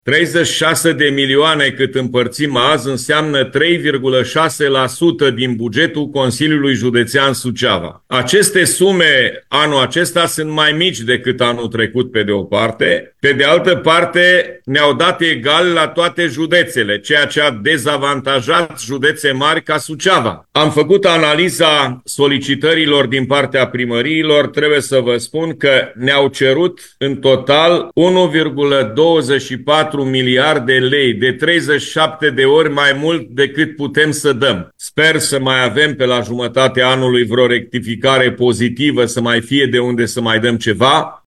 36 de milioane cât împărțim azi înseamnă 3,6% din bugetul Consiliului Județean Suceava. Aceste sume anul acesta sunt mai mici decât anul trecut pe de o parte. Pe de altă parte ne-au dat egal la toate județele, ceea ce a dezavantajat județe mari ca Suceava. Am făcut analiza solicitărilor din partea primăriilor. Trebuie să vă spun că ne-au cerut în total 1,24 miliarde lei, de 37 de ori mai mult decât putem să dăm. Sper să mai avem pe la jumătatea anului vreo rectificare pozitivă, să mai fie de unde să mai dăm ceva.